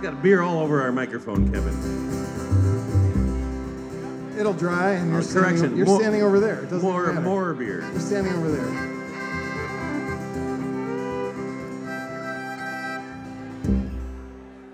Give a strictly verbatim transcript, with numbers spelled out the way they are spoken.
got beer all over our microphone, Kevin. It'll dry, and you're, Oh, standing, correction. you're More- standing over there. It doesn't More, matter. more beer. You're standing over there.